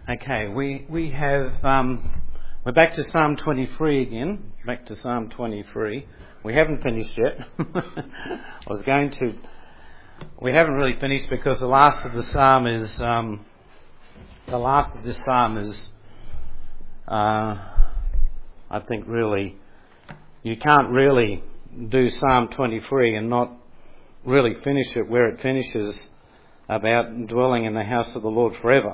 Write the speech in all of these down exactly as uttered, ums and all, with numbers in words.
Okay, we we have um, we're back to Psalm twenty-three again. Back to Psalm twenty-three. We haven't finished yet. I was going to. We haven't really finished because the last of the psalm is um, the last of this psalm is. Uh, I think really, you can't really do Psalm twenty-three and not really finish it where it finishes about dwelling in the house of the Lord forever.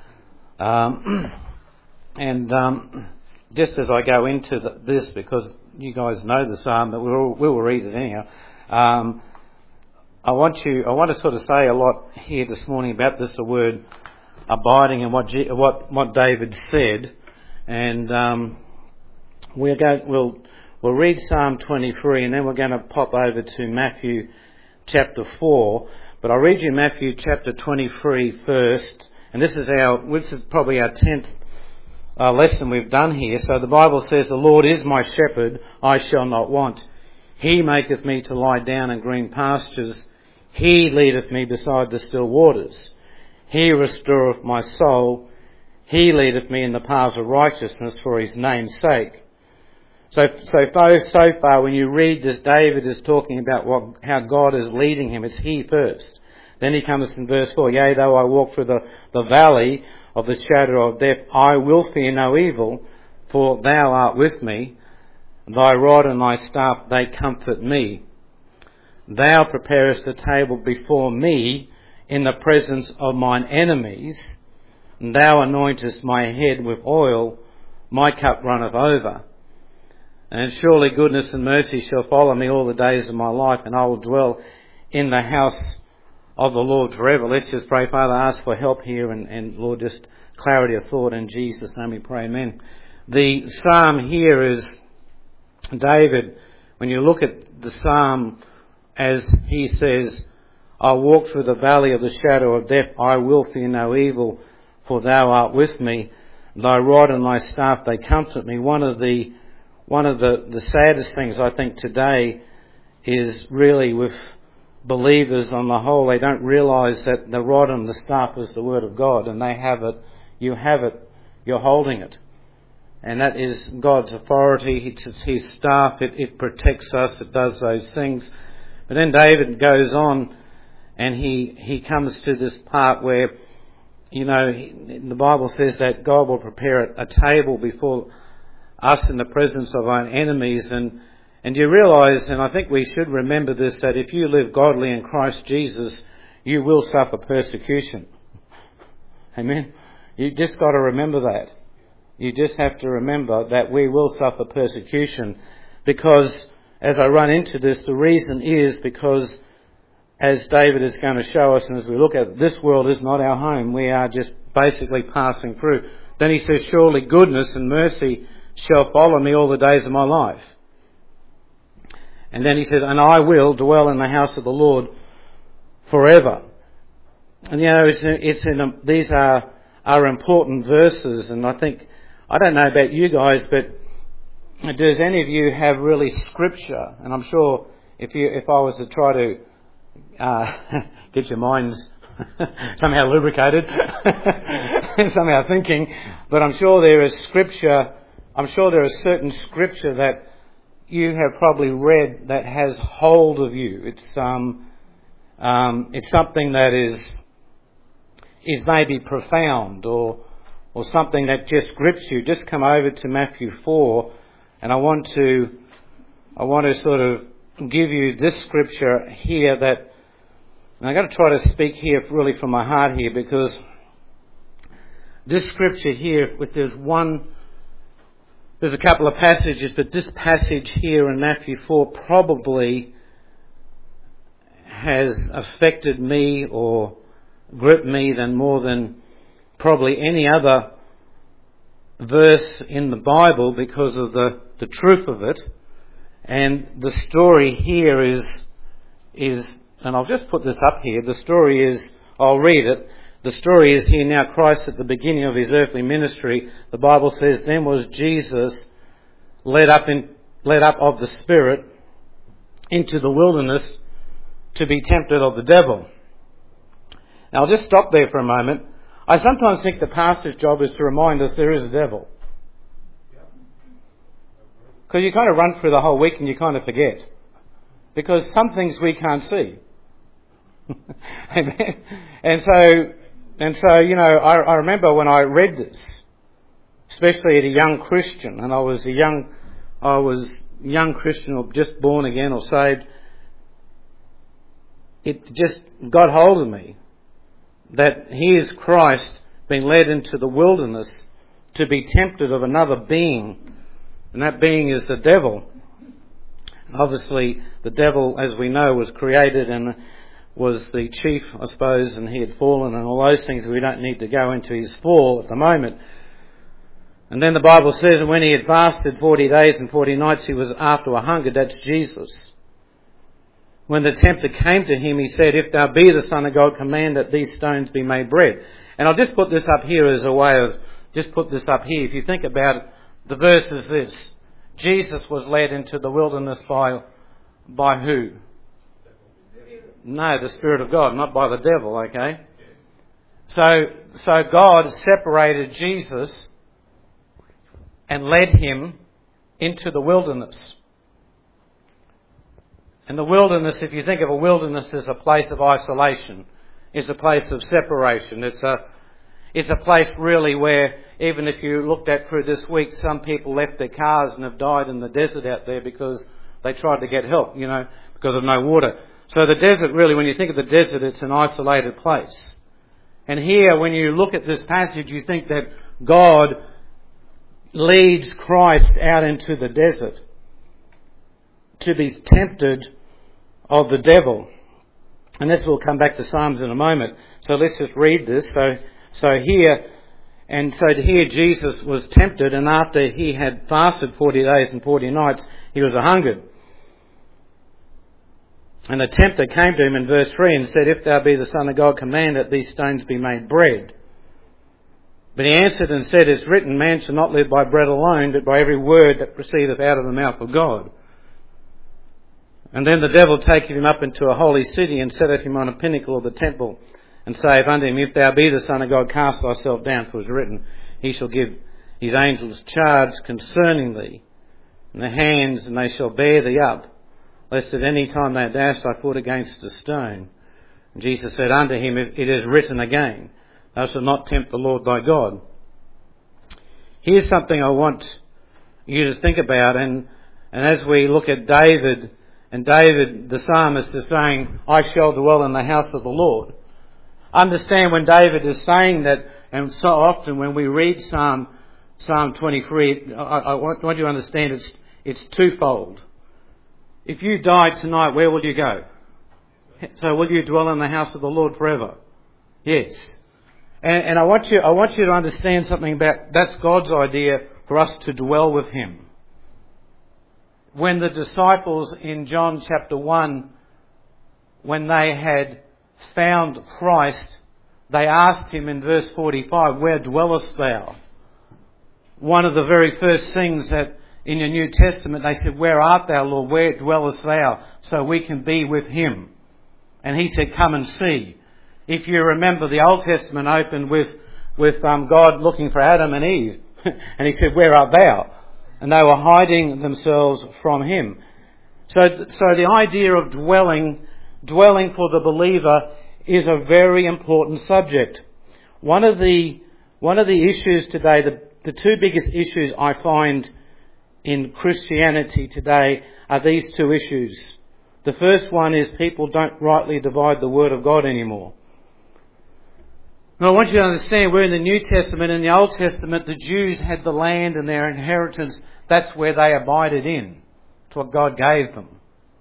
Um, and um, just as I go into the, this, because you guys know the psalm, but we'll, we'll read it anyhow. Um, I want you. I want to sort of say a lot here this morning about this, the word abiding, and what G, what what David said. And um, we're going. We'll we'll read Psalm twenty-three, and then we're going to pop over to Matthew chapter four. But I'll read you Matthew chapter twenty-three first. And this is our, this is probably our tenth uh, lesson we've done here. So the Bible says, "The Lord is my shepherd, I shall not want. He maketh me to lie down in green pastures. He leadeth me beside the still waters. He restoreth my soul. He leadeth me in the paths of righteousness for his name's sake." So, so far, so far, when you read this, David is talking about what, how God is leading him. It's he first. Then he comes in verse four, "Yea, though I walk through the, the valley of the shadow of death, I will fear no evil, for thou art with me. Thy rod and thy staff, they comfort me. Thou preparest a table before me in the presence of mine enemies. And thou anointest my head with oil, my cup runneth over. And surely goodness and mercy shall follow me all the days of my life, and I will dwell in the house of the Lord forever." Let's just pray. Father, ask for help here, and, and Lord, just clarity of thought. In Jesus' name we pray, amen. The psalm here is David. When you look at the psalm, as he says, "I walk through the valley of the shadow of death, I will fear no evil, for thou art with me. Thy rod and thy staff, they comfort me." One of the one of the, the saddest things I think today is really with believers on the whole, they don't realise that the rod and the staff is the word of God, and they have it, you have it, you're holding it. And that is God's authority, it's his staff, it, it protects us, it does those things. But then David goes on and he, he comes to this part where, you know, the Bible says that God will prepare a, a table before us in the presence of our enemies. And And you realise, and I think we should remember this, that if you live godly in Christ Jesus, you will suffer persecution. Amen? You just got to remember that. You just have to remember that we will suffer persecution, because as I run into this, the reason is because, as David is going to show us, and as we look at it, this world is not our home. We are just basically passing through. Then he says, "Surely goodness and mercy shall follow me all the days of my life." And then he says, "And I will dwell in the house of the Lord forever." And you know, it's, it's in a, these are are important verses, and I think, I don't know about you guys, but does any of you have really scripture? And I'm sure if you if I was to try to uh, get your minds somehow lubricated, somehow thinking, but I'm sure there is scripture. I'm sure there is certain scripture that you have probably read that has hold of you. It's um, um, it's something that is is maybe profound, or or something that just grips you. Just come over to Matthew four, and I want to I want to sort of give you this scripture here that, and I'm going to try to speak here really from my heart here, because this scripture here, with there's one. There's a couple of passages, but this passage here in Matthew four probably has affected me or gripped me than more than probably any other verse in the Bible, because of the, the truth of it. And the story here is, is, and I'll just put this up here. The story is, I'll read it. The story is here now. Christ at the beginning of his earthly ministry, the Bible says, "Then was Jesus led up in led up of the Spirit into the wilderness to be tempted of the devil." Now I'll just stop there for a moment. I I sometimes think the pastor's job is to remind us there is a devil. Because you kind of run through the whole week and you kind of forget. Because some things we can't see. Amen. And so, and so, you know, I, I remember when I read this, especially as a young Christian, and I was a young, I was a young Christian or just born again or saved, it just got hold of me that here's Christ being led into the wilderness to be tempted of another being, and that being is the devil. Obviously, the devil, as we know, was created and was the chief, I suppose, and he had fallen and all those things. We don't need to go into his fall at the moment. And then the Bible says that when he had fasted forty days and forty nights, he was after a hunger. That's Jesus. When the tempter came to him, he said, "If thou be the Son of God, command that these stones be made bread." And I'll just put this up here as a way of, just put this up here. If you think about it, the verse is this. Jesus was led into the wilderness by, by who? No, the Spirit of God, not by the devil, okay? So, so God separated Jesus and led him into the wilderness. And the wilderness, if you think of a wilderness as a place of isolation, is a place of separation. It's a, it's a place really where, even if you looked at through this week, some people left their cars and have died in the desert out there because they tried to get help, you know, because of no water. So the desert really, when you think of the desert, it's an isolated place. And here, when you look at this passage, you think that God leads Christ out into the desert to be tempted of the devil. And this will come back to Psalms in a moment. So let's just read this. So, so here, and so here Jesus was tempted, and after he had fasted forty days and forty nights, he was a hungered. And the tempter came to him in verse three and said, "If thou be the Son of God, command that these stones be made bread." But he answered and said, "It's written, man shall not live by bread alone, but by every word that proceedeth out of the mouth of God." And then the devil taketh him up into a holy city, and setteth him on a pinnacle of the temple, and saith unto him, "If thou be the Son of God, cast thyself down, for it is written, He shall give his angels charge concerning thee in the hands, and they shall bear thee up, lest at any time thou dash thy foot against a stone." And Jesus said unto him, "It is written again, Thou shalt not tempt the Lord thy God." Here's something I want you to think about, and, and as we look at David, and David, the psalmist, is saying, "I shall dwell in the house of the Lord." Understand when David is saying that, and so often when we read Psalm Psalm twenty-three, I, I want you to understand it's it's twofold. If you died tonight, where will you go? So will you dwell in the house of the Lord forever? Yes. And, and I want you I want you to understand something about, that's God's idea for us to dwell with Him. When the disciples in John chapter one, when they had found Christ, they asked Him in verse forty-five, "Where dwellest thou?" One of the very first things that in your New Testament, they said, "Where art thou, Lord? Where dwellest thou?" So we can be with Him. And He said, "Come and see." If you remember, the Old Testament opened with, with um, God looking for Adam and Eve. And He said, "Where art thou?" And they were hiding themselves from Him. So, so the idea of dwelling, dwelling for the believer is a very important subject. One of the, one of the issues today, the, the two biggest issues I find in Christianity today are these two issues. The first one is people don't rightly divide the Word of God anymore. Now, I want you to understand, we're in the New Testament. In the Old Testament, the Jews had the land and their inheritance. That's where they abided in. It's what God gave them.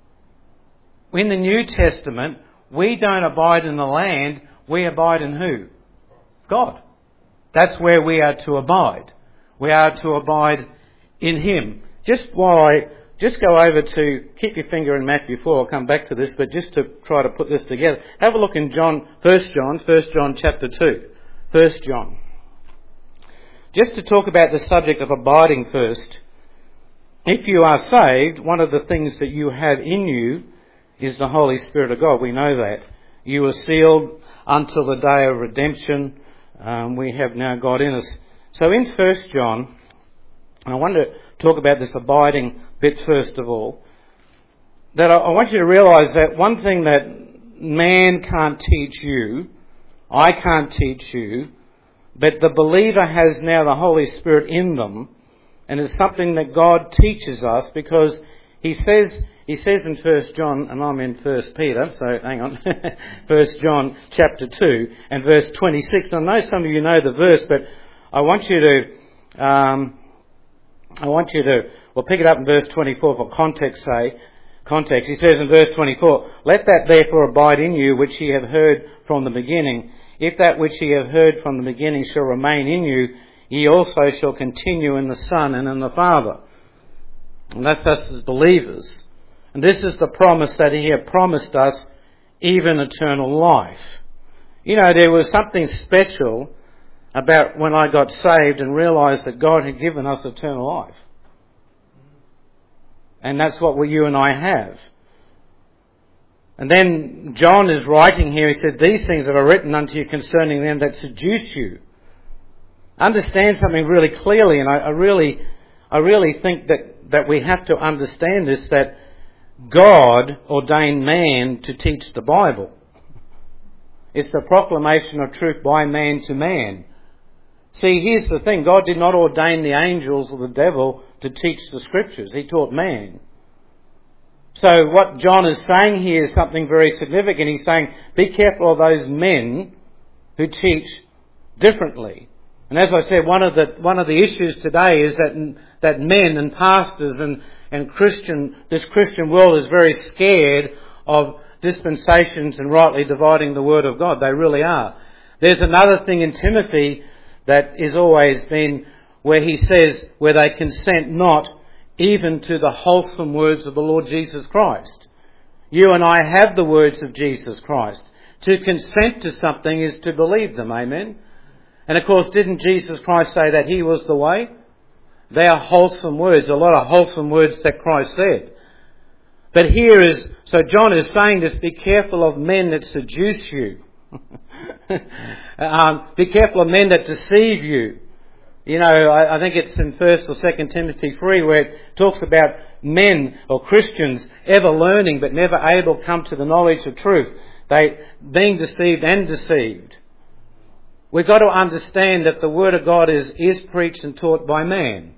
In the New Testament, we don't abide in the land. We abide in who? God. That's where we are to abide. We are to abide in Him. Just while I just go over to, keep your finger in Matthew four, I'll come back to this, but just to try to put this together. Have a look in John, First John, First John chapter two. First John. Just to talk about the subject of abiding first. If you are saved, one of the things that you have in you is the Holy Spirit of God. We know that. You are sealed until the day of redemption. um, we have now got in us. So in First John, and I want to talk about this abiding bit first of all, that I, I want you to realise that one thing that man can't teach you, I can't teach you, but the believer has now the Holy Spirit in them, and it's something that God teaches us, because he says he says in First John, and I'm in First Peter, so hang on, First John chapter two and verse twenty-six. And I know some of you know the verse, but I want you to, um, I want you to, well, pick it up in verse twenty-four for context say, context. He says in verse twenty-four, "Let that therefore abide in you which ye have heard from the beginning. If that which ye have heard from the beginning shall remain in you, ye also shall continue in the Son and in the Father." And that's us as believers. And this is the promise that he had promised us, even eternal life. You know, there was something special about when I got saved and realised that God had given us eternal life. And that's what we, you and I have. And then John is writing here, he said, "These things have I written unto you concerning them that seduce you." Understand something really clearly, and I, I really I really think that, that we have to understand this, that God ordained man to teach the Bible. It's the proclamation of truth by man to man. See, here's the thing. God did not ordain the angels or the devil to teach the Scriptures. He taught man. So what John is saying here is something very significant. He's saying, be careful of those men who teach differently. And as I said, one of the one of the issues today is that that men and pastors and, and Christian this Christian world is very scared of dispensations and rightly dividing the Word of God. They really are. There's another thing in Timothy that is always been where he says, where they consent not even to the wholesome words of the Lord Jesus Christ. You and I have the words of Jesus Christ. To consent to something is to believe them, amen? And of course, didn't Jesus Christ say that he was the way? They are wholesome words, a lot of wholesome words that Christ said. But here is, so John is saying this, be careful of men that seduce you. um, be careful of men that deceive you. You know, I, I think it's in First or Second Timothy three where it talks about men or Christians ever learning but never able to come to the knowledge of truth. They being deceived and deceived. We've got to understand that the Word of God is, is preached and taught by man.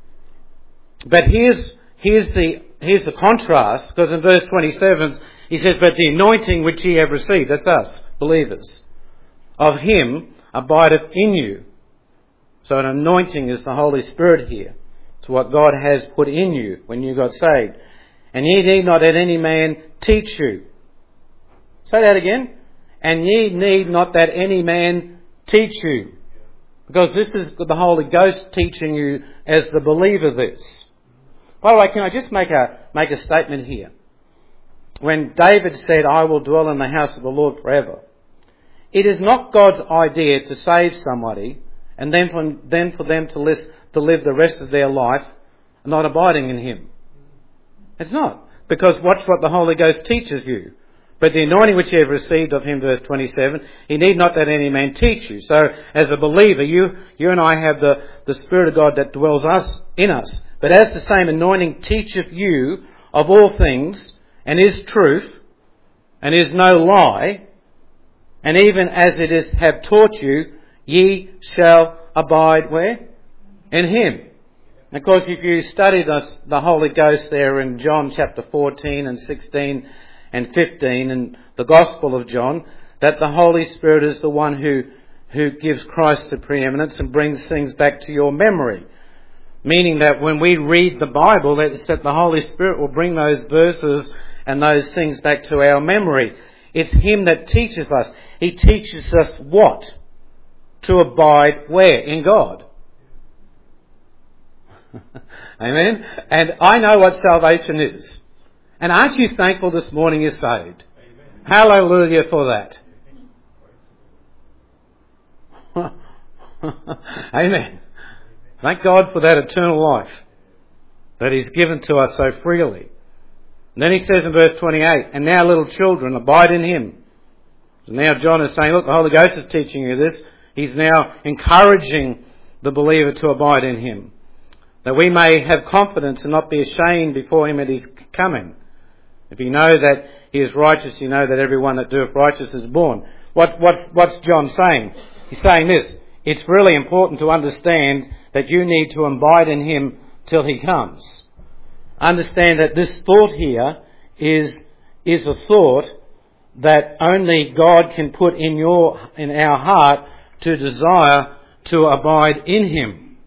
But here's, here's the, here's the contrast, because in verse twenty-seven he says, "But the anointing which ye have received," that's us, believers, "of him abideth in you." So an anointing is the Holy Spirit here. It's what God has put in you when you got saved. "And ye need not that any man teach you." Say that again. "And ye need not that any man teach you." Because this is the Holy Ghost teaching you as the believer this. By the way, can I just make a make a statement here? When David said, "I will dwell in the house of the Lord forever," it is not God's idea to save somebody and then for, then for them to, list, to live the rest of their life not abiding in Him. It's not. Because watch what the Holy Ghost teaches you. "But the anointing which ye have received of him," verse twenty-seven, "he need not that any man teach you." So as a believer, you you and I have the, the Spirit of God that dwells us in us. But as the same anointing teacheth you of all things, and is truth, and is no lie, and even as it is have taught you, ye shall abide where? In him. And of course, if you study the, the Holy Ghost there in John chapter fourteen and sixteen and fifteen in the Gospel of John, that the Holy Spirit is the one who, who gives Christ the preeminence and brings things back to your memory. Meaning that when we read the Bible, it's that the Holy Spirit will bring those verses and those things back to our memory. It's Him that teaches us. He teaches us what? To abide where? In God. Amen? And I know what salvation is. And aren't you thankful this morning you're saved? Amen. Hallelujah for that. Amen. Thank God for that eternal life that He's given to us so freely. And then He says in verse twenty-eight, "And now little children, abide in Him." So now John is saying, look, the Holy Ghost is teaching you this. He's now encouraging the believer to abide in him, that we may have confidence and not be ashamed before him at his coming. If you know that he is righteous, you know that everyone that doeth righteousness is born. What, what, what's John saying? He's saying this: it's really important to understand that you need to abide in him till he comes. Understand that this thought here is, is a thought that only God can put in your, in our heart to desire to abide in him.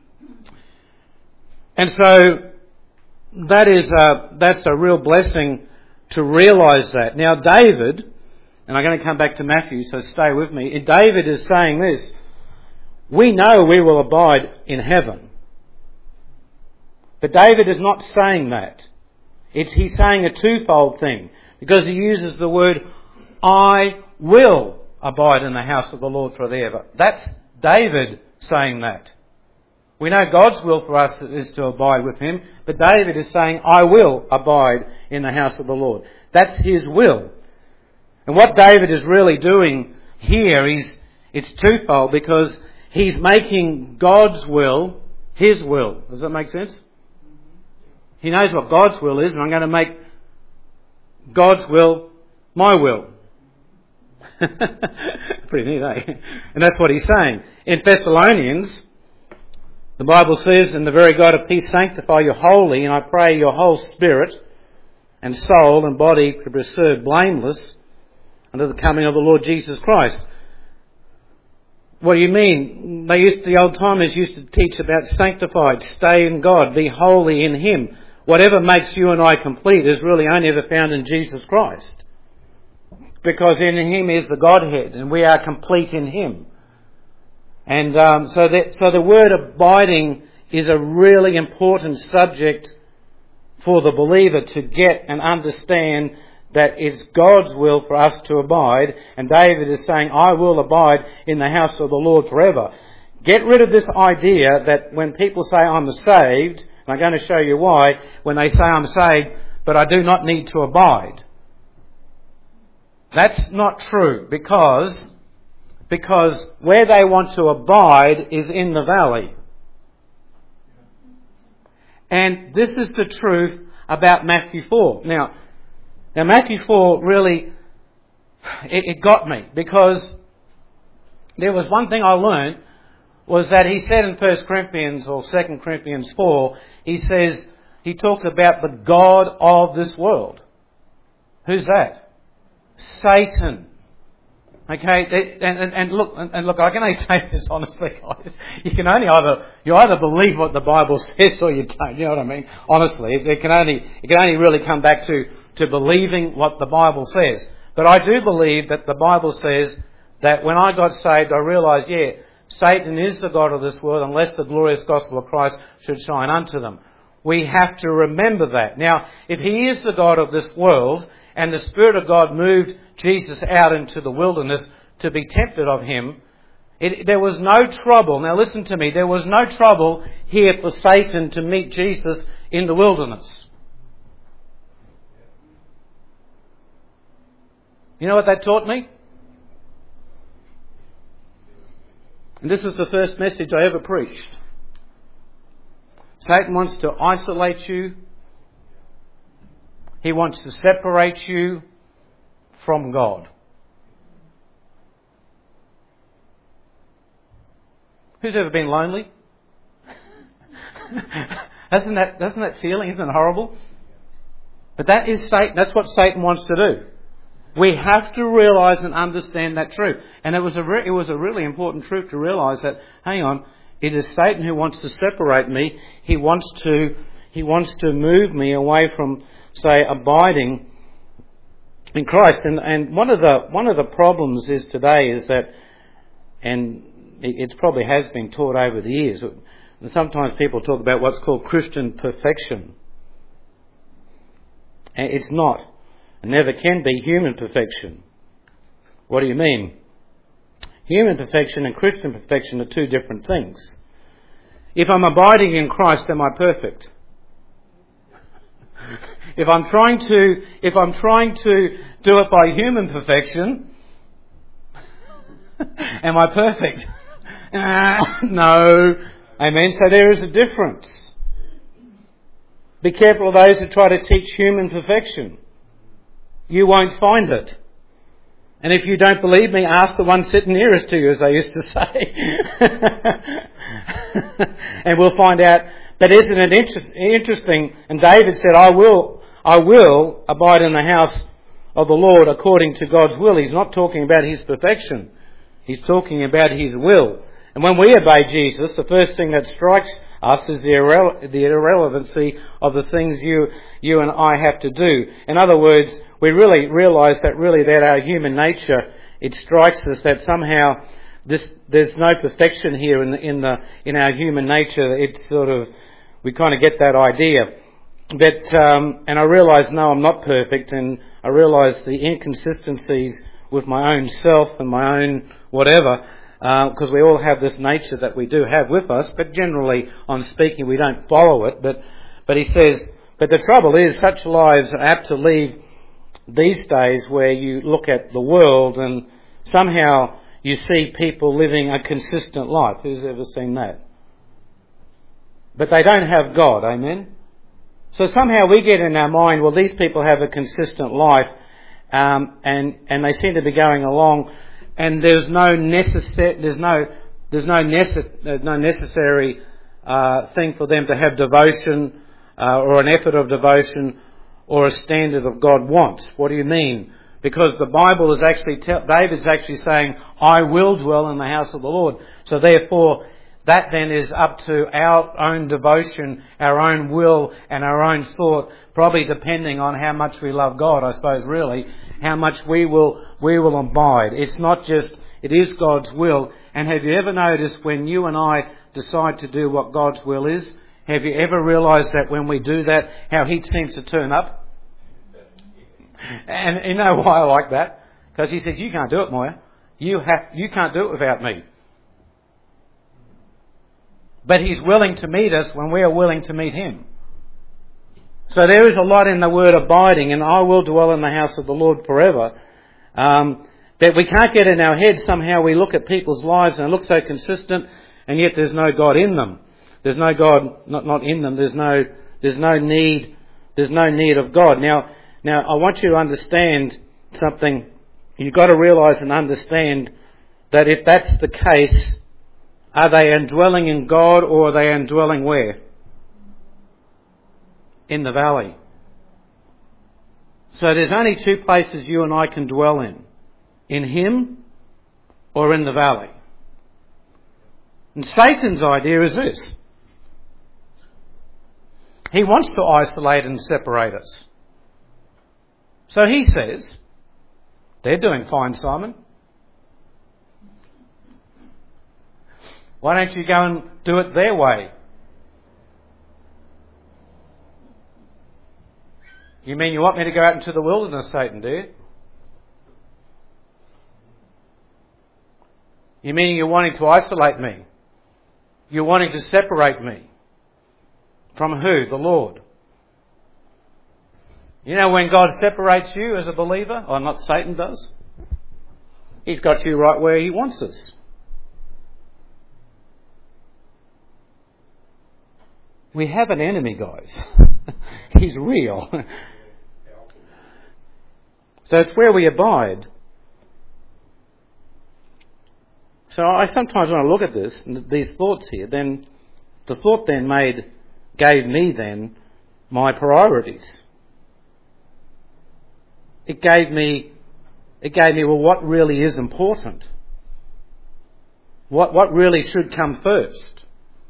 And so that is a, that's a real blessing to realise that. Now David, and I'm going to come back to Matthew, so stay with me. David is saying this: we know we will abide in heaven. But David is not saying that. It's, he's saying a twofold thing, because he uses the word, I will abide in the house of the Lord forever. That's David saying that. We know God's will for us is to abide with him, but David is saying, I will abide in the house of the Lord. That's his will. And what David is really doing here is, it's twofold, because he's making God's will his will. Does that make sense? He knows what God's will is, and I'm going to make God's will my will. Pretty neat, eh? And that's what he's saying. In Thessalonians, the Bible says, and the very God of peace sanctify you wholly, and I pray your whole spirit and soul and body to be preserved blameless unto the coming of the Lord Jesus Christ. What do you mean? They used, the old timers used to teach about sanctified, stay in God, be holy in him. Whatever makes you and I complete is really only ever found in Jesus Christ. Because in him is the Godhead, and we are complete in him. And um, so, that, so the word abiding is a really important subject for the believer to get and understand that it's God's will for us to abide. And David is saying, I will abide in the house of the Lord forever. Get rid of this idea that when people say I'm saved, and I'm going to show you why, when they say I'm saved, but I do not need to abide. That's not true, because, because where they want to abide is in the valley. And this is the truth about Matthew four. Now, now Matthew four really, it, it got me, because there was one thing I learned, was that he said in First Corinthians or Second Corinthians four, he says, he talked about the God of this world. Who's that? Satan. Okay, and, and, and look, and look, I can only say this honestly, guys. You can only either, you either believe what the Bible says or you don't, you know what I mean? Honestly, it can only, it can only really come back to, to believing what the Bible says. But I do believe that the Bible says that when I got saved, I realised, yeah, Satan is the God of this world unless the glorious gospel of Christ should shine unto them. We have to remember that. Now, if he is the God of this world, and the Spirit of God moved Jesus out into the wilderness to be tempted of him, it, there was no trouble. Now listen to me. There was no trouble here for Satan to meet Jesus in the wilderness. You know what that taught me? And this is the first message I ever preached. Satan wants to isolate you. He wants to separate you from God. Who's ever been lonely? Doesn't that, doesn't that feeling, isn't it horrible? But that is Satan. That's what Satan wants to do. We have to realise and understand that truth. And it was a re- it was a really important truth to realise that, hang on, it is Satan who wants to separate me. He wants to he wants to move me away from, say, abiding in Christ. And and one of the one of the problems is today is that, and it, it probably has been taught over the years, and sometimes people talk about what's called Christian perfection. And it's not. It never can be human perfection. What do you mean? Human perfection and Christian perfection are two different things. If I'm abiding in Christ, am I perfect? If I'm trying to, if I'm trying to do it by human perfection, Am I perfect? Uh, no. Amen. So there is a difference. Be careful of those who try to teach human perfection. You won't find it. And if you don't believe me, ask the one sitting nearest to you, as I used to say. And we'll find out. But isn't it inter- interesting? And David said, I will, I will abide in the house of the Lord according to God's will. He's not talking about his perfection. He's talking about his will. And when we obey Jesus, the first thing that strikes us is the, irre- the irrelevancy of the things you, you and I have to do. In other words, we really realise that really that our human nature, it strikes us that somehow this, there's no perfection here in the, in the, in our human nature. It's sort of, we kind of get that idea. But, um, and I realise, no, I'm not perfect, and I realise the inconsistencies with my own self and my own whatever, because uh, we all have this nature that we do have with us, but generally, on speaking, we don't follow it. But, but he says, but the trouble is, such lives are apt to leave these days where you look at the world and somehow you see people living a consistent life. Who's ever seen that? But they don't have God, amen? So somehow we get in our mind, well, these people have a consistent life, um, and and they seem to be going along, and there's no necessary, there's no there's no necess- there's no necessary uh, thing for them to have devotion uh, or an effort of devotion or a standard of God wants. What do you mean? Because the Bible is actually, te- David's actually saying, I will dwell in the house of the Lord. So therefore, that then is up to our own devotion, our own will and our own thought, probably depending on how much we love God, I suppose, really, how much we will, we will abide. It's not just, it is God's will. And have you ever noticed when you and I decide to do what God's will is, have you ever realised that when we do that, how He seems to turn up? And you know why I like that? Because He says, you can't do it, Moya. You have, you can't do it without me. But He's willing to meet us when we are willing to meet Him. So there is a lot in the word abiding, and I will dwell in the house of the Lord forever. Um, that we can't get in our head somehow we look at people's lives and it looks so consistent, and yet there's no God in them. There's no God, not, not in them. There's no, there's no need, there's no need of God. Now, now I want you to understand something. You've got to realise and understand that if that's the case, are they indwelling in God or are they indwelling where? In the valley. So there's only two places you and I can dwell in. In Him or in the valley. And Satan's idea is this. He wants to isolate and separate us. So he says, they're doing fine, Simon. Why don't you go and do it their way? You mean you want me to go out into the wilderness, Satan, do you? You mean you're wanting to isolate me? You're wanting to separate me? From who? The Lord. You know when God separates you as a believer, or not Satan does, He's got you right where He wants us. We have an enemy, guys. He's real. So it's where we abide. So I sometimes when I look at this, these thoughts here, then the thought then made, gave me then my priorities. It gave me, it gave me, well, what really is important? What, what really should come first?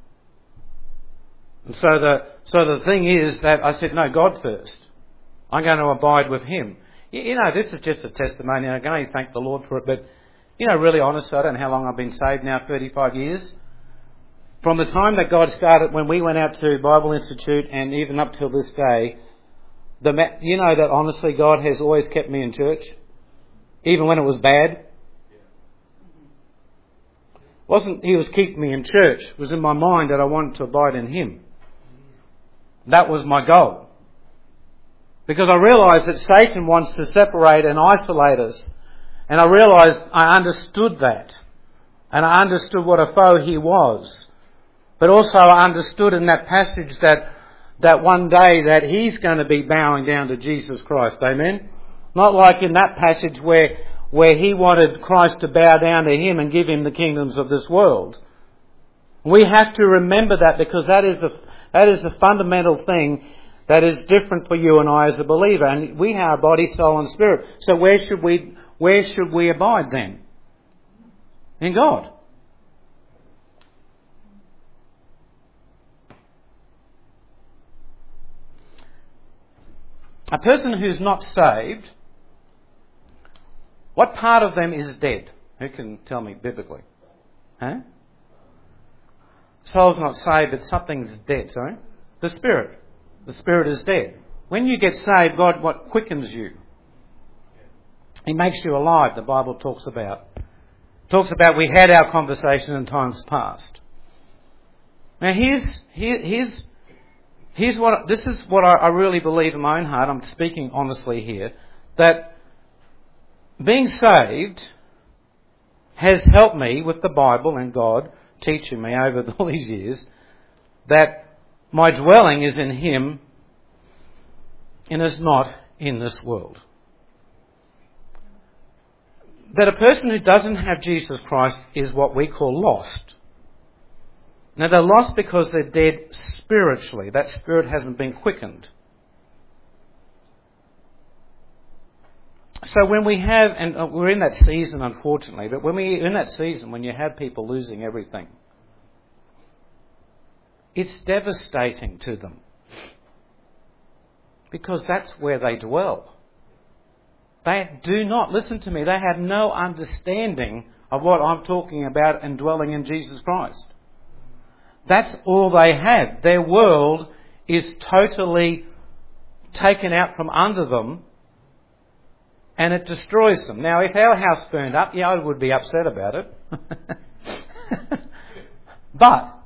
And so the, so the thing is that I said, no, God first. I'm going to abide with Him. You, you know, this is just a testimony. I can only thank the Lord for it, but you know, really honestly, I don't know how long I've been saved now, thirty-five years. From the time that God started, when we went out to Bible Institute and even up till this day, the you know that honestly God has always kept me in church, even when it was bad. Wasn't He was keeping me in church. It was in my mind that I wanted to abide in Him. That was my goal. Because I realised that Satan wants to separate and isolate us. And I realised I understood that. And I understood what a foe he was. But also I understood in that passage that that one day that he's going to be bowing down to Jesus Christ. Amen? Not like in that passage where where he wanted Christ to bow down to him and give him the kingdoms of this world. We have to remember that, because that is a that is a fundamental thing that is different for you and I as a believer. And we are body, soul and spirit. So where should we where should we abide then? In God. A person who's not saved, what part of them is dead? Who can tell me biblically? Huh? Soul's not saved, but something's dead, sorry? The spirit. The spirit is dead. When you get saved, God what quickens you? He makes you alive, the Bible talks about. Talks about we had our conversation in times past. Now here's, here, here's, here's what, this is what I, I really believe in my own heart, I'm speaking honestly here, that being saved has helped me with the Bible and God teaching me over all these years that my dwelling is in Him and is not in this world. That a person who doesn't have Jesus Christ is what we call lost. Now they're lost because they're dead spiritually. That spirit hasn't been quickened. So when we have, and we're in that season unfortunately, but when we're in that season when you have people losing everything, it's devastating to them. Because that's where they dwell. They do not, listen to me, they have no understanding of what I'm talking about and dwelling in Jesus Christ. That's all they have. Their world is totally taken out from under them and it destroys them. Now, if our house burned up, yeah, I would be upset about it. but,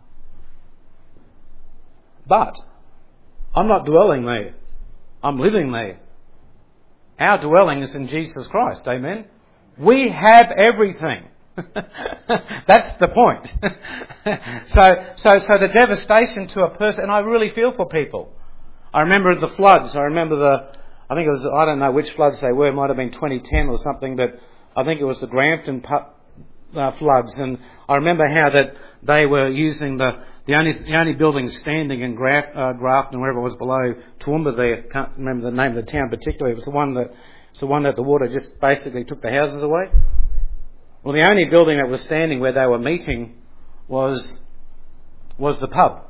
but, I'm not dwelling there. I'm living there. Our dwelling is in Jesus Christ. Amen? We have everything. That's the point. so, so, so the devastation to a person, and I really feel for people. I remember the floods. I remember the, I think it was, I don't know which floods they were. It might have been twenty ten or something, but I think it was the Grampian pu- uh, floods. And I remember how that they were using the, the only, the only building standing in Graf, uh, Grafton, wherever it was below Toowoomba there. Can't remember the name of the town particularly. It was the one that, it's the one that the water just basically took the houses away. Well, the only building that was standing where they were meeting was was the pub.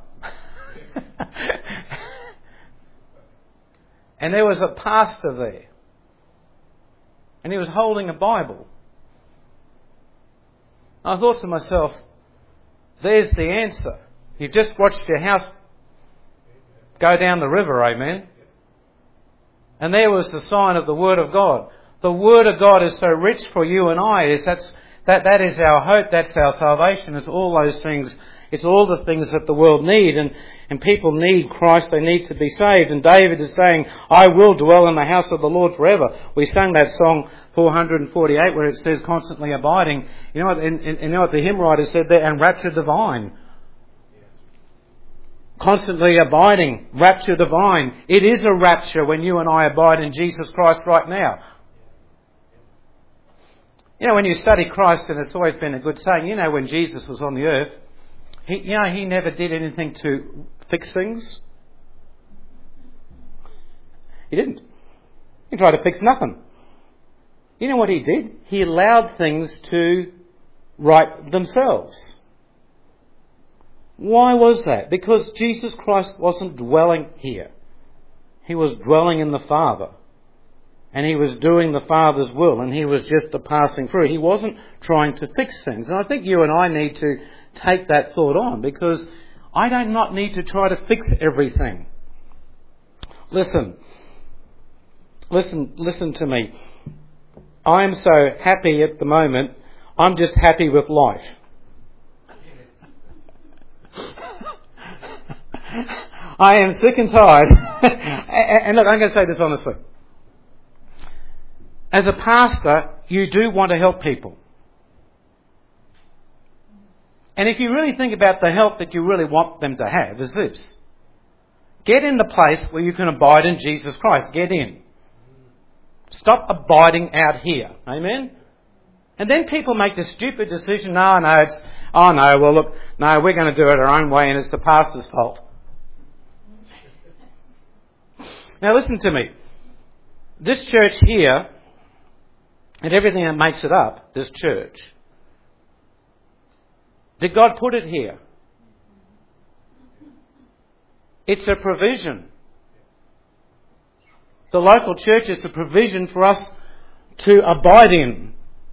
And there was a pastor there. And he was holding a Bible. I thought to myself, there's the answer. You've just watched your house go down the river, amen? And there was the sign of the Word of God. The Word of God is so rich for you and I. Is that's, that, that is our hope. That's our salvation. It's all those things. It's all the things that the world need. And, and people need Christ. They need to be saved. And David is saying, I will dwell in the house of the Lord forever. We sang that song four forty-eight where it says constantly abiding. You know what, and, and, and you know what the hymn writer said there? And rapture divine. Constantly abiding. Rapture divine. It is a rapture when you and I abide in Jesus Christ right now. You know, when you study Christ, and it's always been a good saying, you know, when Jesus was on the earth, he, you know, he never did anything to fix things. He didn't. He tried to fix nothing. You know what he did? He allowed things to right themselves. Why was that? Because Jesus Christ wasn't dwelling here. He was dwelling in the Father. And he was doing the Father's will, and he was just a passing through. He wasn't trying to fix things. And I think you and I need to take that thought on, because I do not need to try to fix everything. Listen. Listen, listen to me. I am so happy at the moment. I'm just happy with life. I am sick and tired. And look, I'm going to say this honestly. as a pastor, you do want to help people. And if you really think about the help that you really want them to have, is this. Get in the place where you can abide in Jesus Christ. Get in. Stop abiding out here. Amen? And then people make the stupid decision, no, no, it's, oh no, well look, no, we're going to do it our own way and it's the pastor's fault. Now listen to me. This church here, and everything that makes it up, this church, did God put it here? It's a provision. The local church is a provision for us to abide in.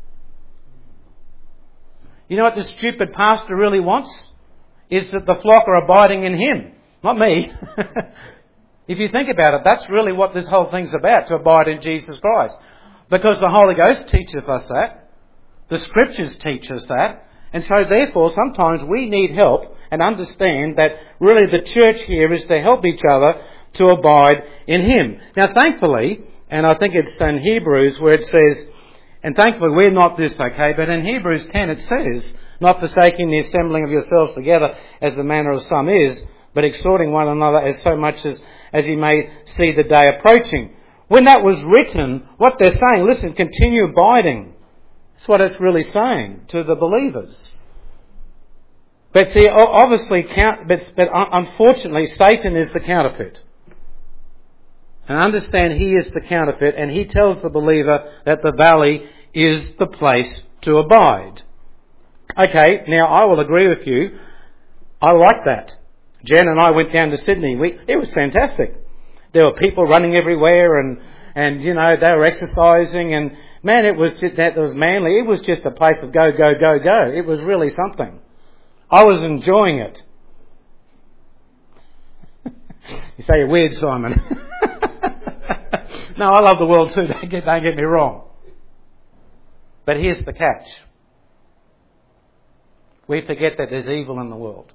You know what the stupid pastor really wants? Is that the flock are abiding in him, not me. If you think about it, that's really what this whole thing's about, to abide in Jesus Christ. Because the Holy Ghost teaches us that. The Scriptures teach us that. And so therefore, sometimes we need help and understand that really the church here is to help each other to abide in Him. Now thankfully, and I think it's in Hebrews where it says, and thankfully we're not this, okay, but in Hebrews ten it says, not forsaking the assembling of yourselves together as the manner of some is, but exhorting one another as so much as, as you may see the day approaching. When that was written, what they're saying, listen, continue abiding. That's what it's really saying to the believers. But see, obviously, but, but unfortunately, Satan is the counterfeit. And understand he is the counterfeit, and he tells the believer that the valley is the place to abide. Okay, now I will agree with you. I like that. Jen and I went down to Sydney. We, it was fantastic. There were people running everywhere, and, and you know, they were exercising, and man, it was just, that was manly. It was just a place of go, go, go, go. It was really something. I was enjoying it. You say you're weird, Simon. No, I love the world too. Don't get, don't get me wrong. But here's the catch. We forget that there's evil in the world.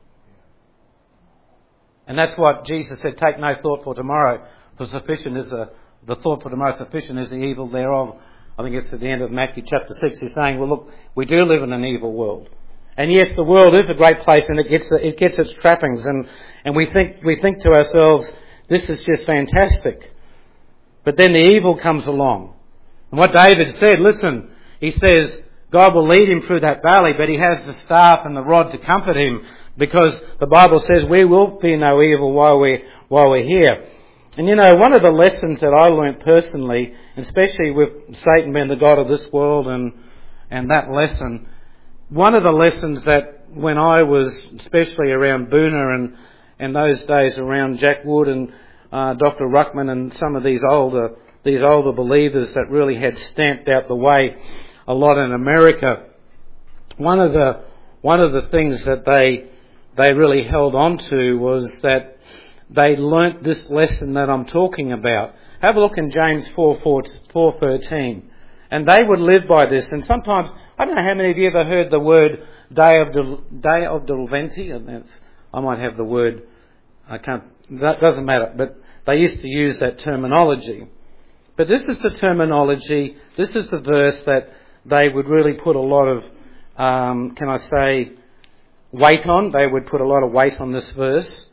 And that's what Jesus said, take no thought for tomorrow, for sufficient is the, the thought for tomorrow, sufficient is the evil thereof. I think it's at the end of Matthew chapter six. He's saying, well look, we do live in an evil world. And yes, the world is a great place and it gets it gets its trappings, and, and we think we think to ourselves, this is just fantastic. But then the evil comes along. And what David said, listen, he says, God will lead him through that valley, but he has the staff and the rod to comfort him, because the Bible says we will fear no evil while we're, while we're here. And you know, one of the lessons that I learnt personally, especially with Satan being the god of this world and, and that lesson, one of the lessons that when I was, especially around Boona and, and those days around Jack Wood and uh, Doctor Ruckman and some of these older, these older believers that really had stamped out the way a lot in America, one of the, one of the things that they, they really held on to was that they learnt this lesson that I'm talking about. Have a look in James four thirteen. And they would live by this. And sometimes, I don't know how many of you ever heard the word Day of Del, Day of Delventi. And that's, I might have the word, I can't, that doesn't matter. But they used to use that terminology. But this is the terminology, this is the verse that they would really put a lot of, um, can I say, weight on. They would put a lot of weight on this verse.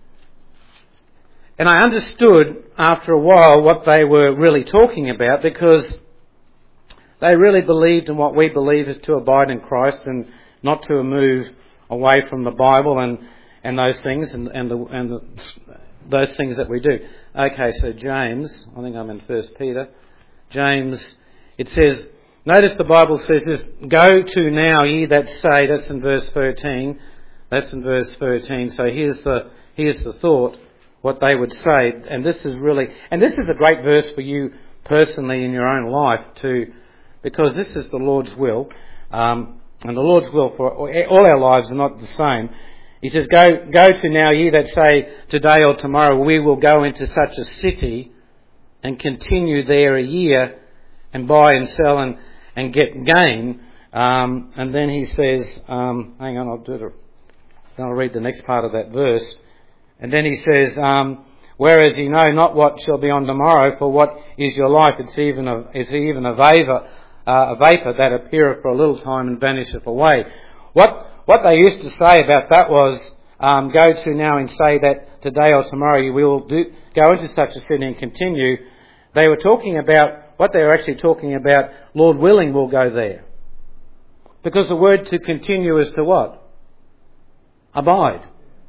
And I understood after a while what they were really talking about, because they really believed in what we believe is to abide in Christ and not to move away from the Bible and, and those things and, and, the, and the, those things that we do. Okay, so James, I think I'm in First Peter. James, it says, notice the Bible says this, go to now ye that say, that's in verse thirteen. That's in verse thirteen. So here's the, here's the thought, what they would say. And this is really, and this is a great verse for you personally in your own life too, because this is the Lord's will. Um, and the Lord's will for all our lives are not the same. He says, go, go to now ye that say today or tomorrow we will go into such a city and continue there a year and buy and sell and, and get gain. Um, and then he says, um, hang on, I'll do it. I'll read the next part of that verse. And then he says, um, Whereas ye know not what shall be on tomorrow, for what is your life? It's even a, it's even a vapor, uh, a vapor that appeareth for a little time and vanisheth away. What what they used to say about that was, um, go to now and say that today or tomorrow you will do, go into such a city and continue. They were talking about, what they were actually talking about, Lord willing, we'll go there. Because the word to continue is to what? Abide.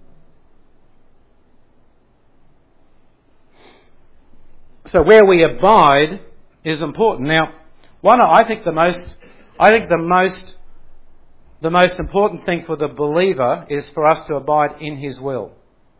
So where we abide is important. Now, one, I think the most, I think the most, the most important thing for the believer is for us to abide in His will.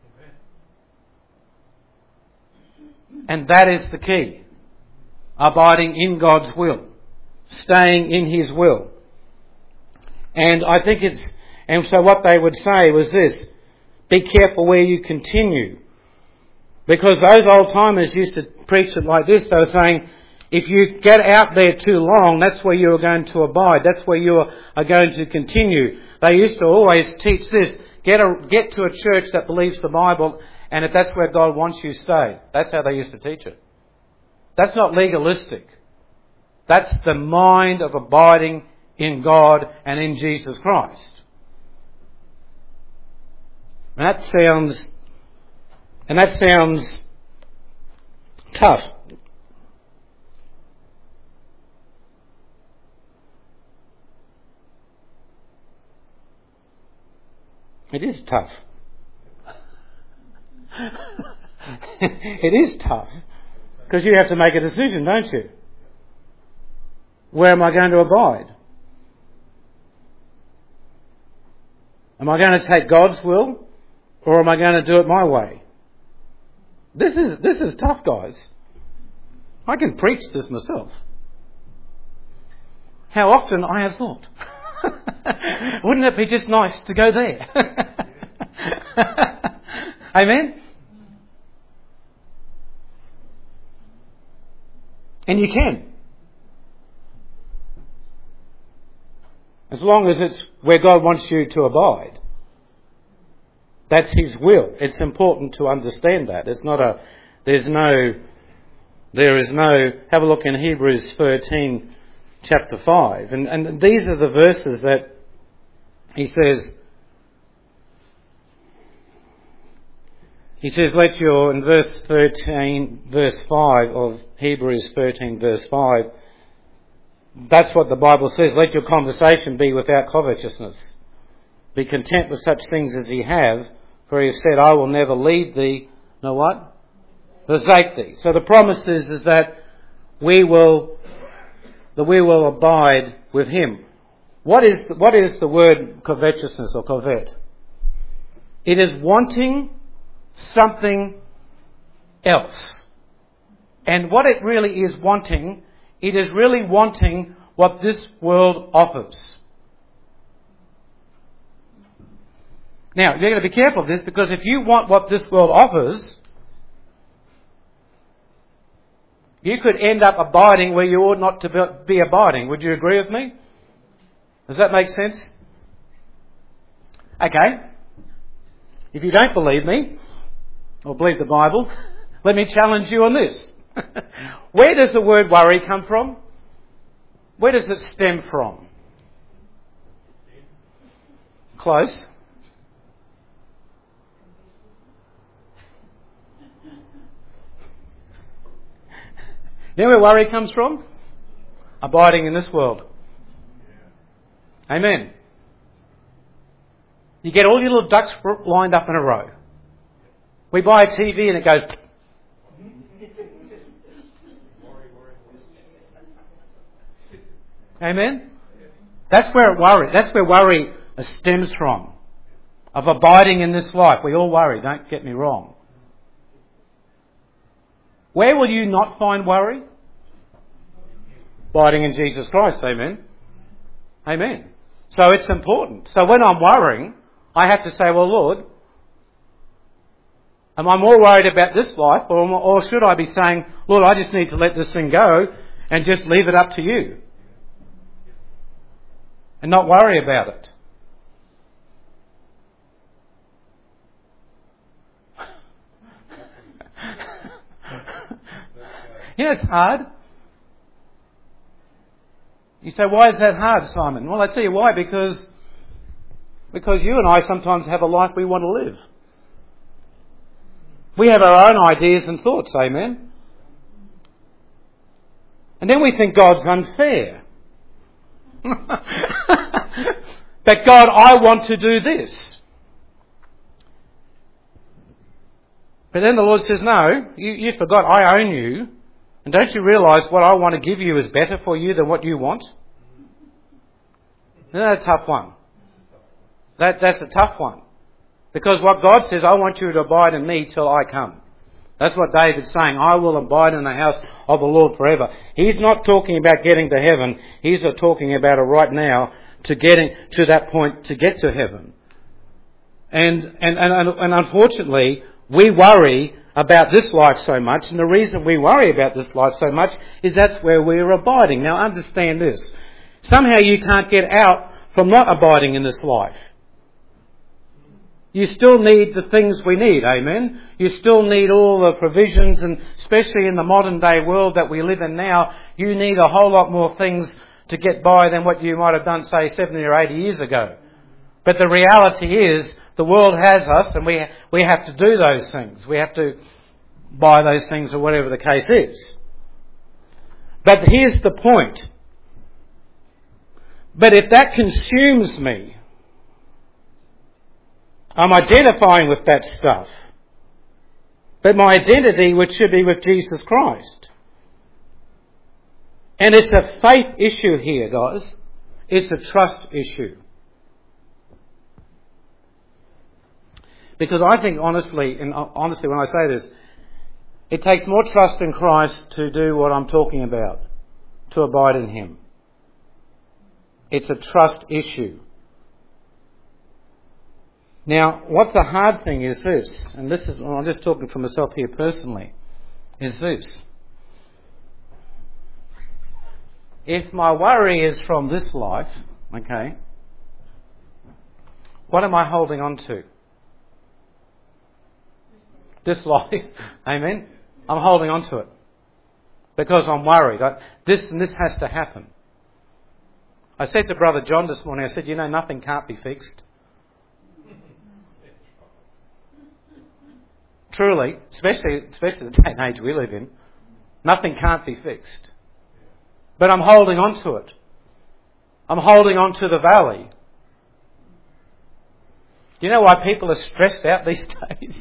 And that is the key. Abiding in God's will. Staying in His will. And I think it's, and so what they would say was this: be careful where you continue. Because those old timers used to preach it like this. They were saying, if you get out there too long, that's where you are going to abide. That's where you are going to continue. They used to always teach this: get a, get to a church that believes the Bible, and if that's where God wants you, stay. That's how they used to teach it. That's not legalistic. That's the mind of abiding in God and in Jesus Christ. And that sounds, and that sounds tough. It is tough. It is tough. Because you have to make a decision, don't you? Where am I going to abide? Am I going to take God's will, or am I going to do it my way? This is this is tough, guys. I can preach this myself. How often I have thought, wouldn't it be just nice to go there? Amen? And you can. As long as it's where God wants you to abide. That's His will. It's important to understand that. It's not a, there's no, there is no, have a look in Hebrews thirteen, chapter five. And, and these are the verses that he says, he says, let your, in verse thirteen, verse five of Hebrews thirteen, verse five, that's what the Bible says: let your conversation be without covetousness. Be content with such things as ye have, for he has said, I will never leave thee, no what? Forsake thee. So the promise is, is that we will, that we will abide with Him. What is, what is the word covetousness or covet? It is wanting something else. And what it really is wanting, it is really wanting what this world offers. Now, you're going to be careful of this, because if you want what this world offers, you could end up abiding where you ought not to be abiding. Would you agree with me? Does that make sense? Okay. If you don't believe me, or believe the Bible, let me challenge you on this. Where does the word worry come from? Where does it stem from? Close. You know where worry comes from? Abiding in this world. Amen. You get all your little ducks lined up in a row. We buy a T V and it goes... Amen? That's where it worry, that's where worry stems from. Of abiding in this life. We all worry, don't get me wrong. Where will you not find worry? Abiding in Jesus Christ, amen? Amen. So it's important. So when I'm worrying, I have to say, well, Lord, am I more worried about this life, or, or should I be saying, Lord, I just need to let this thing go and just leave it up to you? And not worry about it. Yeah, it's hard. You say, why is that hard, Simon? Well, I tell you why, because, because you and I sometimes have a life we want to live. We have our own ideas and thoughts, amen? And then we think God's unfair. But God, I want to do this. But then the Lord says, no, you, you forgot I own you. And don't you realise what I want to give you is better for you than what you want? That's a tough one. That, that's a tough one. Because what God says, I want you to abide in me till I come. That's what David's saying. I will abide in the house of the Lord forever. He's not talking about getting to heaven. He's talking about it right now to getting to that point to get to heaven. And, and, and, and unfortunately, we worry about this life so much, and the reason we worry about this life so much is that's where we're abiding. Now understand this. Somehow you can't get out from not abiding in this life. You still need the things we need, amen? You still need all the provisions, and especially in the modern day world that we live in now, you need a whole lot more things to get by than what you might have done, say, seventy or eighty years ago. But the reality is, the world has us, and we we have to do those things. We have to buy those things or whatever the case is. But here's the point. But if that consumes me, I'm identifying with that stuff. But my identity, which should be with Jesus Christ. And it's a faith issue here, guys. It's a trust issue. Because I think honestly, and honestly when I say this, it takes more trust in Christ to do what I'm talking about, to abide in Him. It's a trust issue. Now, what the hard thing is this, and this is, well, I'm just talking for myself here personally, is this. If my worry is from this life, okay, what am I holding on to? This life, amen? I'm holding on to it because I'm worried. I, this and this has to happen. I said to Brother John this morning, I said, you know, nothing can't be fixed. Truly, especially especially the day and age we live in, nothing can't be fixed. But I'm holding on to it. I'm holding on to the valley. Do you know why people are stressed out these days?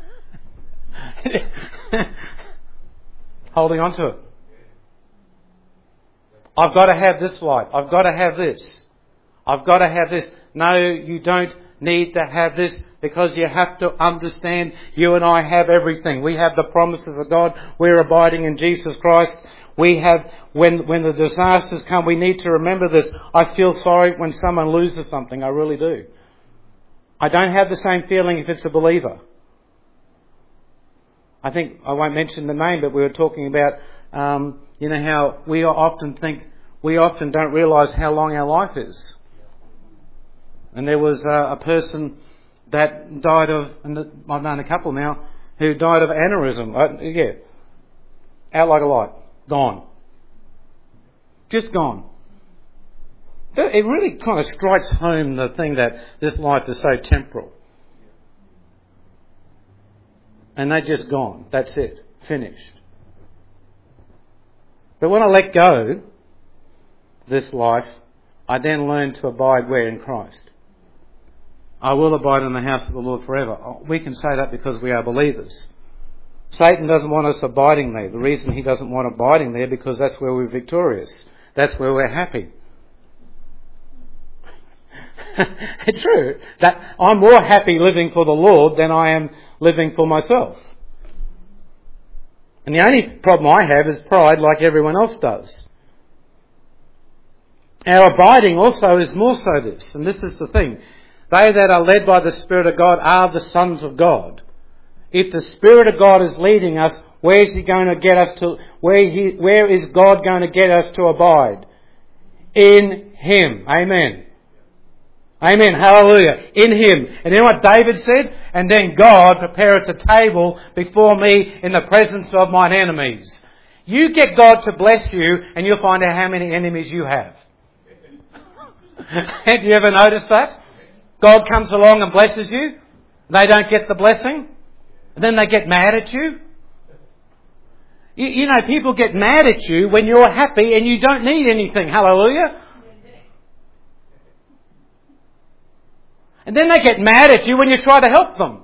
Holding on to it. I've got to have this life. I've got to have this. I've got to have this. No, you don't need to have this, because you have to understand you and I have everything. We have the promises of God. We're abiding in Jesus Christ. We have, when, when the disasters come, we need to remember this. I feel sorry when someone loses something. I really do. I don't have the same feeling if it's a believer. I think, I won't mention the name, but we were talking about, um, you know, how we often think, we often don't realise how long our life is. And there was uh, a person that died of, and I've known a couple now, who died of aneurysm. Uh, yeah. Out like a light. Gone. Just gone. It really kind of strikes home the thing that this life is so temporal. And they're just gone. That's it. Finished. But when I let go this life, I then learn to abide where? In Christ. I will abide in the house of the Lord forever. We can say that because we are believers. Satan doesn't want us abiding there. The reason he doesn't want abiding there, because that's where we're victorious. That's where we're happy. It's true that I'm more happy living for the Lord than I am living for myself. And the only problem I have is pride, like everyone else does. Our abiding also is more so this, and this is the thing. They that are led by the Spirit of God are the sons of God. If the Spirit of God is leading us, where is He going to get us to? Where he, where is God going to get us to abide? In Him. Amen. Amen. Hallelujah. In Him. And you know what David said? And then God prepareth a table before me in the presence of mine enemies. You get God to bless you and you'll find out how many enemies you have. Have you ever noticed that? God comes along and blesses you. They don't get the blessing. And then they get mad at you. You, you know, people get mad at you when you're happy and you don't need anything. Hallelujah. And then they get mad at you when you try to help them.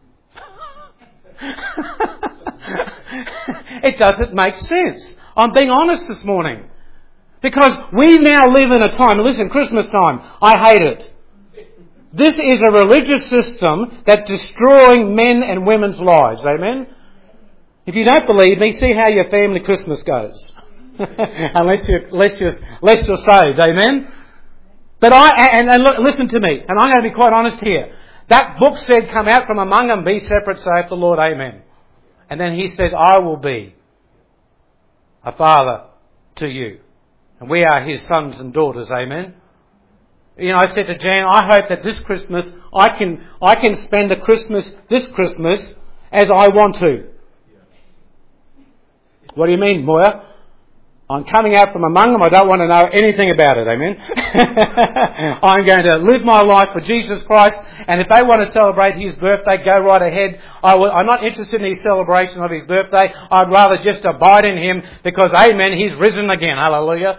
It doesn't make sense. I'm being honest this morning. Because we now live in a time, listen, Christmas time, I hate it. This is a religious system that's destroying men and women's lives. Amen? If you don't believe me, see how your family Christmas goes. unless, you're, unless, you're, unless you're saved. Amen? But I, and, and look, listen to me, and I'm going to be quite honest here. That book said, come out from among them, be separate, saith the Lord. Amen. And then he said, I will be a father to you. And we are his sons and daughters. Amen. You know, I said to Jan, I hope that this Christmas, I can, I can spend a Christmas, this Christmas, as I want to. What do you mean, Moya? I'm coming out from among them. I don't want to know anything about it. Amen. I'm going to live my life for Jesus Christ. And if they want to celebrate his birthday, go right ahead. I will, I'm not interested in his celebration of his birthday. I'd rather just abide in him because, amen, he's risen again. Hallelujah.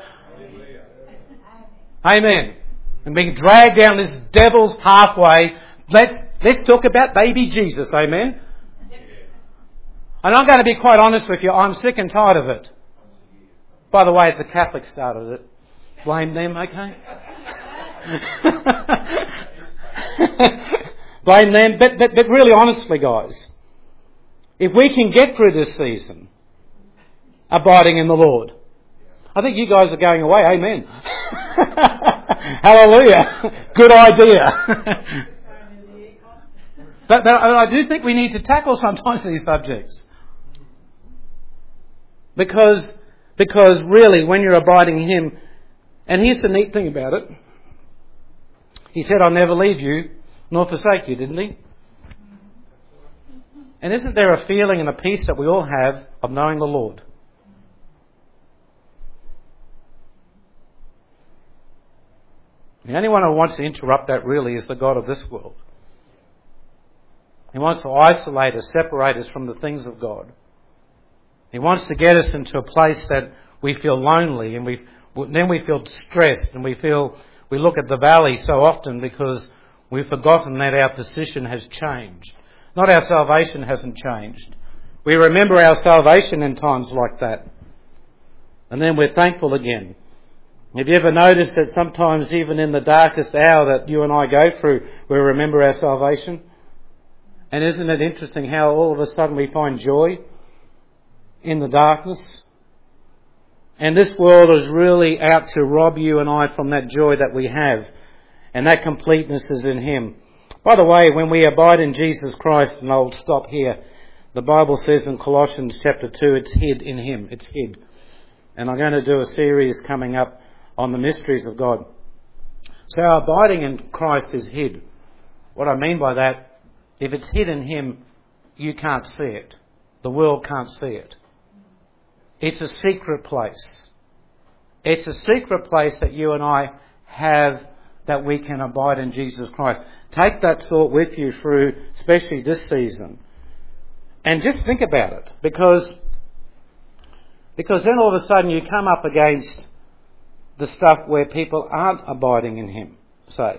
Amen. And being dragged down this devil's pathway. Let's, let's talk about baby Jesus. Amen. And I'm going to be quite honest with you. I'm sick and tired of it. By the way, the Catholics started it. Blame them, okay? Blame them. But, but, but really honestly, guys, if we can get through this season abiding in the Lord, I think you guys are going away. Amen. Hallelujah. Good idea. but, but I do think we need to tackle sometimes these subjects. Because... Because really, when you're abiding in him, and here's the neat thing about it. He said, I'll never leave you, nor forsake you, didn't he? And isn't there a feeling and a peace that we all have of knowing the Lord? The only one who wants to interrupt that really is the God of this world. He wants to isolate us, separate us from the things of God. He wants to get us into a place that we feel lonely and we then we feel stressed and we feel we look at the valley so often because we've forgotten that our position has changed. Not our salvation hasn't changed. We remember our salvation in times like that. And then we're thankful again. Have you ever noticed that sometimes even in the darkest hour that you and I go through, we remember our salvation? And isn't it interesting how all of a sudden we find joy in the darkness? And this world is really out to rob you and I from that joy that we have. And that completeness is in him. By the way, when we abide in Jesus Christ, and I'll stop here, the Bible says in Colossians chapter two, it's hid in him. It's hid. And I'm going to do a series coming up on the mysteries of God. So our abiding in Christ is hid. What I mean by that, if it's hid in him, you can't see it. The world can't see it. It's a secret place. It's a secret place that you and I have that we can abide in Jesus Christ. Take that thought with you through, especially this season. And just think about it. Because, because then all of a sudden you come up against the stuff where people aren't abiding in him, say.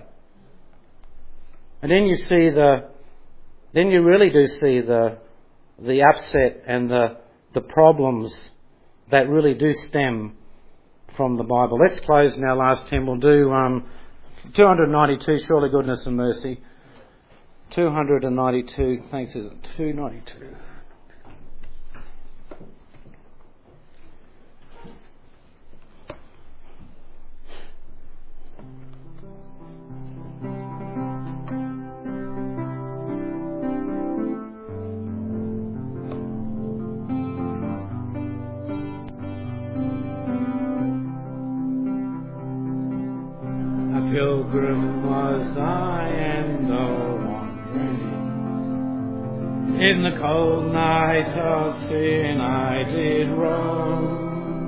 And then you see the, then you really do see the, the upset and the, the problems that really do stem from the Bible. Let's close in our last ten. We'll do um, two ninety-two, surely goodness and mercy. two ninety-two, thanks, is it? two ninety-two. Pilgrim was I and no wandering, In the cold night of sin I did wrong.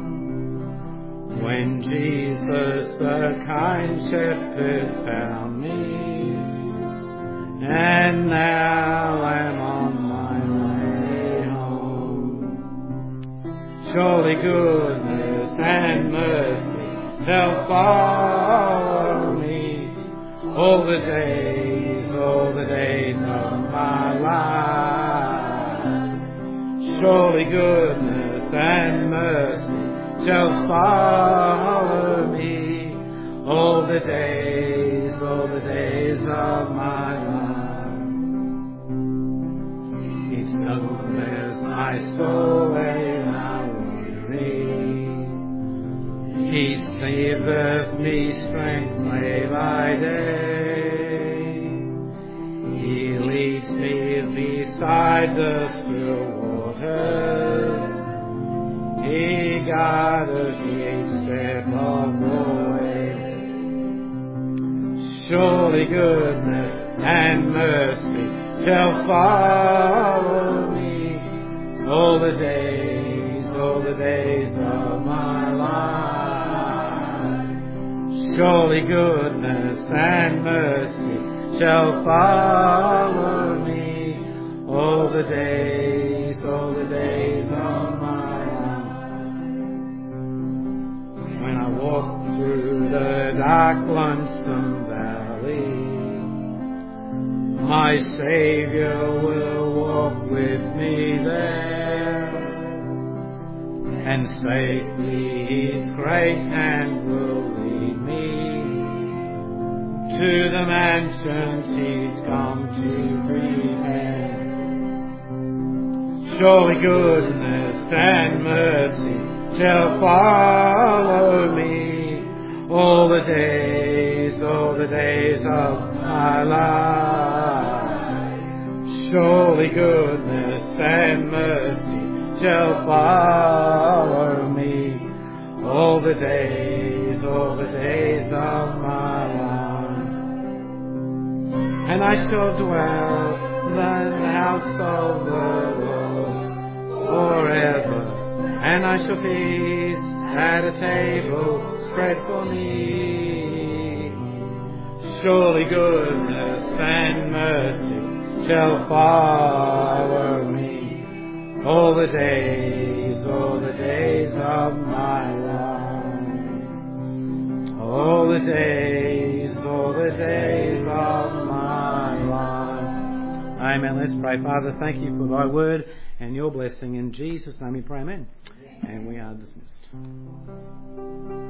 When Jesus the kind shepherd found me, and now I'm on my way home. Surely goodness and mercy shall follow me all the days, all the days of my life. Surely goodness and mercy shall follow me all the days, all the days of my life. He snuggles my soul when I'm weary. He saveth me strength day by day. He leads me beside the still waters. He guideth each step of the way. Surely goodness and mercy shall follow me all the days, all the days of my life. Surely goodness and mercy shall follow me all the days, all the days of my life. When I walk through the dark lonesome valley, my Saviour will walk with me there, and safely His great hand will lead me to the mansions He's come to prepare. Surely goodness and mercy shall follow me all the days, all the days of my life. Surely goodness and mercy shall follow me all the days, all the days of my life. And I shall dwell in the house of the Lord forever, and I shall feast at a table spread for me. Surely goodness and mercy shall follow me all the days, all the days of my life. All the days, all the days of my life. Amen. Let's pray. Father, thank you for thy word and your blessing. In Jesus' name we pray, amen. And we are dismissed.